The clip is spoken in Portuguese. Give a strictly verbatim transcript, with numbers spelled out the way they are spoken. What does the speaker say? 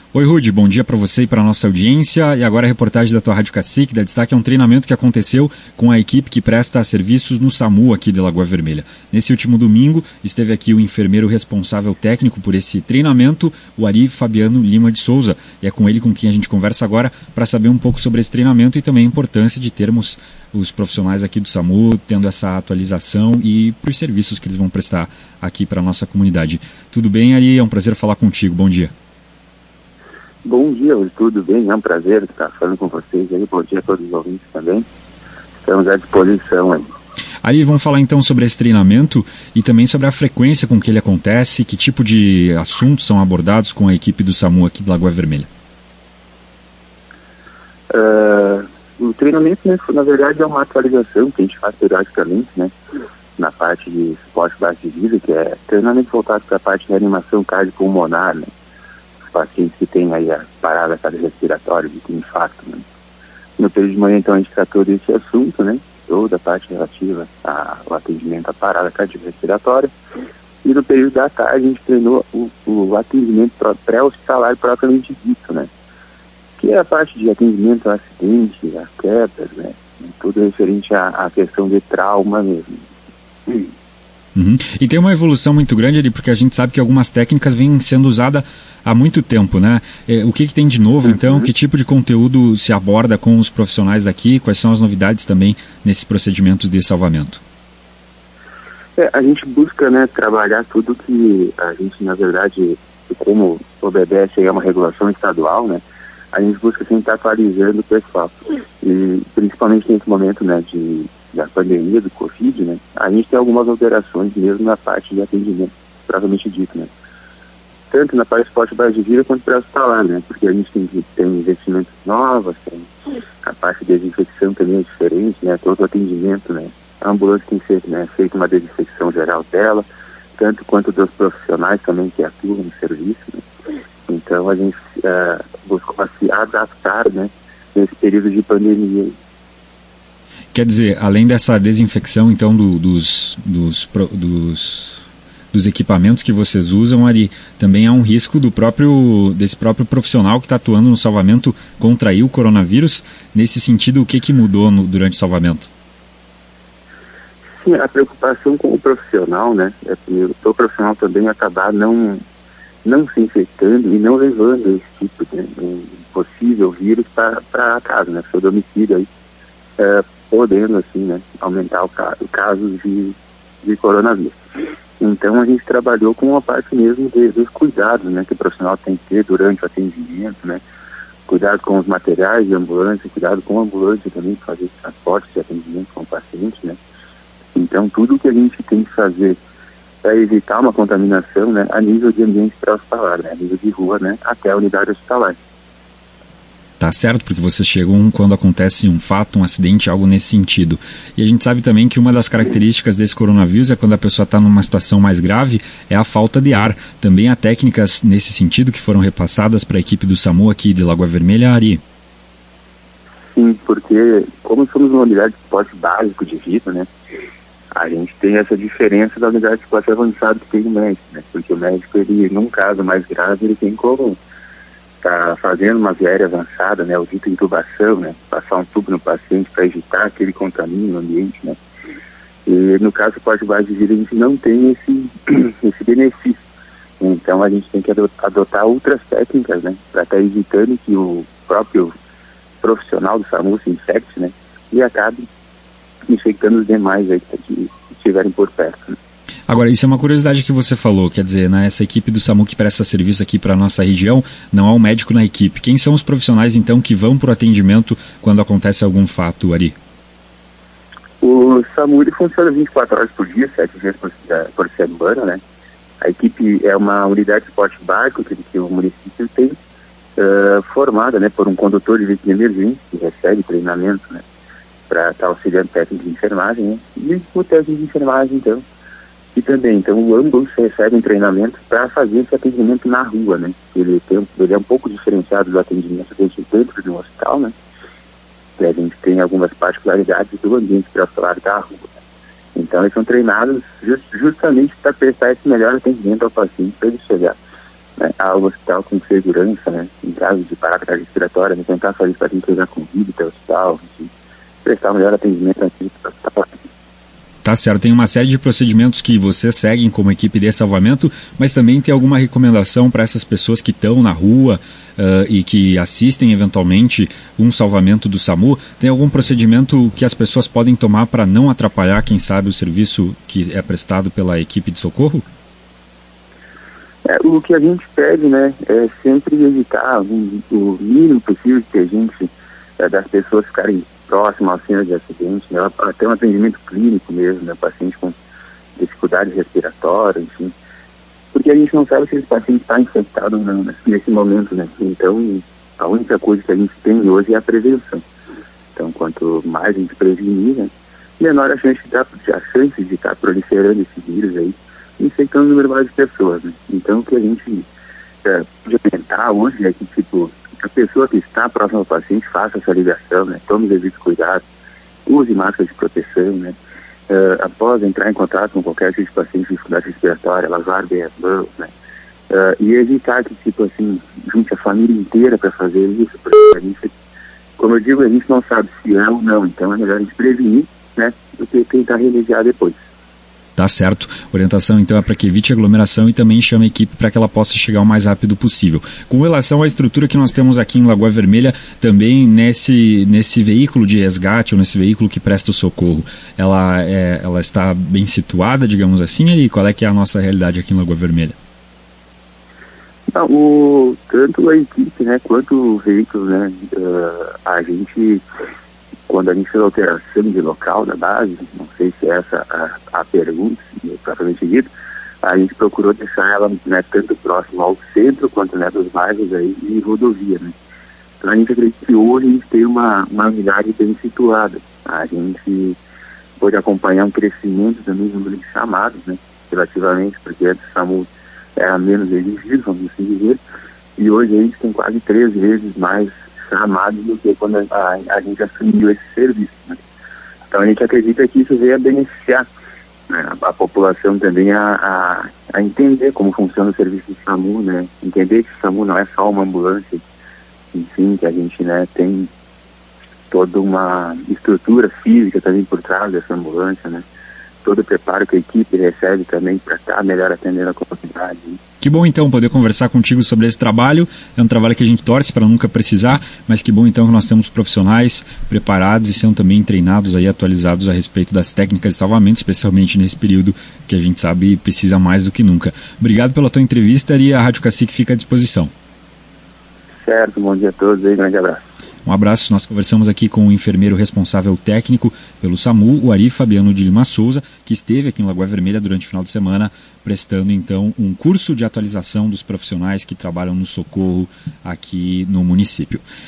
Oi, Rudy, bom dia para você e para a nossa audiência. E agora a reportagem da tua Rádio Cacique dá destaque a um treinamento que aconteceu com a equipe que presta serviços no SAMU aqui de Lagoa Vermelha. Nesse último domingo, esteve aqui o enfermeiro responsável técnico por esse treinamento, o Ari Fabiano Lima de Souza. E é com ele com quem a gente conversa agora para saber um pouco sobre esse treinamento e também a importância de termos os profissionais aqui do SAMU tendo essa atualização e para os serviços que eles vão prestar aqui para a nossa comunidade. Tudo bem, Ari? É um prazer falar contigo. Bom dia. Bom dia, tudo bem? É um prazer estar falando com vocês aí. Bom dia a todos os ouvintes também. Estamos à disposição aí. Ari, vamos falar então sobre esse treinamento e também sobre a frequência com que ele acontece, que tipo de assuntos são abordados com a equipe do SAMU aqui de Lagoa Vermelha. Uh, o treinamento, né, na verdade, é uma atualização que a gente faz periodicamente, né, na parte de suporte base de vida, que é treinamento voltado para a parte de reanimação cardiopulmonar, né, os pacientes que têm aí a parada cardiorrespiratória, de tem infarto, né. No período de manhã, então, a gente tratou desse assunto, né, toda a parte relativa ao atendimento à parada cardiorrespiratória, e no período da tarde a gente treinou o, o atendimento pré-hospitalar propriamente dito, né, que é a parte de atendimento a acidente, a quedas, né, tudo referente à, à questão de trauma mesmo. Uhum. E tem uma evolução muito grande ali, porque a gente sabe que algumas técnicas vêm sendo usadas há muito tempo, né? É, o que, que tem de novo, uhum. então? Que tipo de conteúdo se aborda com os profissionais daqui? Quais são as novidades também nesses procedimentos de salvamento? É, a gente busca, né, trabalhar tudo que a gente, na verdade, como obedece a uma regulação estadual, né? A gente busca sempre estar atualizando o pessoal. E principalmente nesse momento, né, de da pandemia, do Covid, né, a gente tem algumas alterações mesmo na parte de atendimento, propriamente dito, né, tanto na parte de esporte base de vida quanto para hospitalar, né, porque a gente tem, tem investimentos novos, tem a parte de desinfecção também é diferente, né, todo o atendimento, né, a ambulância tem que ser, né, feita uma desinfecção geral dela, tanto quanto dos profissionais também que atuam no serviço, né, então a gente uh, buscou se adaptar, né, nesse período de pandemia. Quer dizer, além dessa desinfecção, então, do, dos, dos, dos, dos equipamentos que vocês usam ali, também há um risco do próprio, desse próprio profissional que está atuando no salvamento contrair o coronavírus. Nesse sentido, o que, que mudou no, durante o salvamento? Sim, a preocupação com o profissional, né, é que o profissional também acabar não, não se infectando e não levando esse tipo de um possível vírus para casa, né, seu domicílio aí, é, podendo, assim, né, aumentar o, ca o caso de, de coronavírus. Então, a gente trabalhou com uma parte mesmo de, dos cuidados, né, que o profissional tem que ter durante o atendimento, né, cuidado com os materiais de ambulância, cuidado com a ambulância também, fazer transporte de atendimento com o paciente, né. Então, tudo que a gente tem que fazer para evitar uma contaminação, né, a nível de ambiente pré-hospitalar, né, a nível de rua, né, até a unidade hospitalar. Tá certo, porque vocês chegam quando acontece um fato, um acidente, algo nesse sentido. E a gente sabe também que uma das características desse coronavírus é quando a pessoa está numa situação mais grave, é a falta de ar. Também há técnicas nesse sentido que foram repassadas para a equipe do SAMU aqui de Lagoa Vermelha, Ari? Sim, porque como somos uma unidade de suporte básico de vida, né, a gente tem essa diferença da unidade de suporte avançado que tem o médico, né, porque o médico, ele, num caso mais grave, ele tem como está fazendo uma viária avançada, né, o dito intubação, né, passar um tubo no paciente para evitar que ele contamine o ambiente, né, e no caso do suporte base de vida a gente não tem esse, esse benefício, então a gente tem que adotar outras técnicas, né, para estar tá evitando que o próprio profissional do SAMU se infecte, né, e acabe infectando os demais aí que estiverem por perto, né. Agora, isso é uma curiosidade que você falou, quer dizer, nessa equipe do SAMU que presta serviço aqui para a nossa região, não há um médico na equipe. Quem são os profissionais, então, que vão para o atendimento quando acontece algum fato, Ari? O SAMU ele funciona vinte e quatro horas por dia, sete dias por, por semana, né? A equipe é uma unidade de suporte básico que, que o município tem, uh, formada, né, por um condutor de veículo de emergência, que recebe treinamento, né, para estar auxiliando técnico de enfermagem, né? E o técnico de enfermagem, então, e também, então, ambos recebem treinamento para fazer esse atendimento na rua, né? Ele, tem, ele é um pouco diferenciado do atendimento dentro de um hospital, né? E a gente tem algumas particularidades do ambiente pré-hospitalar da rua. Né? Então, eles são treinados just, justamente para prestar esse melhor atendimento ao paciente, para ele chegar né, ao hospital com segurança, né, em caso de parada respiratória, né, tentar fazer para entregar comida até o hospital, enfim, prestar o melhor atendimento aqui para o hospital. Tá certo, tem uma série de procedimentos que vocês seguem como equipe de salvamento, mas também tem alguma recomendação para essas pessoas que estão na rua uh, e que assistem eventualmente um salvamento do SAMU? Tem algum procedimento que as pessoas podem tomar para não atrapalhar, quem sabe, o serviço que é prestado pela equipe de socorro? É, o que a gente pede, né, é sempre evitar o, o mínimo possível que a gente, é, das pessoas ficarem próximo ao centro de acidente, né, até um atendimento clínico mesmo, né, paciente com dificuldades respiratórias, enfim, porque a gente não sabe se esse paciente está infectado ou não, né, nesse momento, né, então a única coisa que a gente tem hoje é a prevenção. Então, quanto mais a gente prevenir, né, menor a chance de estar, a chance de estar proliferando esse vírus aí, infectando o número maior de pessoas, né. Então, o que a gente é, pode orientar hoje é que, tipo, a pessoa que está próxima ao paciente faça essa ligação, né? Tome os devidos cuidados, use máscara de proteção, né? Uh, após entrar em contato com qualquer tipo de paciente com dificuldade respiratória, lavar bem as mãos, né? Uh, e evitar que, tipo assim, junte a família inteira para fazer isso, porque a gente, como eu digo, a gente não sabe se é ou não, então é melhor a gente prevenir, né? Do que tentar remediar depois. Tá certo. Orientação, então, é para que evite aglomeração e também chame a equipe para que ela possa chegar o mais rápido possível. Com relação à estrutura que nós temos aqui em Lagoa Vermelha, também nesse, nesse veículo de resgate, ou nesse veículo que presta o socorro, ela, é, ela está bem situada, digamos assim, e qual é que é a nossa realidade aqui em Lagoa Vermelha? Não, o, tanto a equipe, né, quanto o veículo, né, uh, a gente... Quando a gente fez a alteração de local da base, não sei se é essa a, a pergunta, propriamente dito, a gente procurou deixar ela, né, tanto próximo ao centro quanto, né, dos bairros aí e rodovia, né. Então a gente acredita que hoje a gente tem uma, uma unidade bem situada. A gente pode acompanhar um crescimento também no número de chamados, né, relativamente, porque antes o SAMU era menos exigido, vamos assim dizer, e hoje a gente tem quase três vezes mais chamados do que quando a, a, a gente assumiu esse serviço, né? Então a gente acredita que isso veio a beneficiar, né, a, a população também a, a, a entender como funciona o serviço do SAMU, né? Entender que o SAMU não é só uma ambulância, enfim, que a gente, né, tem toda uma estrutura física também por trás dessa ambulância, né? Todo o preparo que a equipe recebe também para estar melhor atendendo a comunidade, né? Que bom, então, poder conversar contigo sobre esse trabalho. É um trabalho que a gente torce para nunca precisar, mas que bom, então, que nós temos profissionais preparados e sendo também treinados aí, atualizados a respeito das técnicas de salvamento, especialmente nesse período que a gente sabe precisa mais do que nunca. Obrigado pela tua entrevista e a Rádio Cacique fica à disposição. Certo, bom dia a todos e grande abraço. Um abraço, nós conversamos aqui com o enfermeiro responsável técnico pelo SAMU, o Ari Fabiano de Lima Souza, que esteve aqui em Lagoa Vermelha durante o final de semana, prestando então um curso de atualização dos profissionais que trabalham no socorro aqui no município.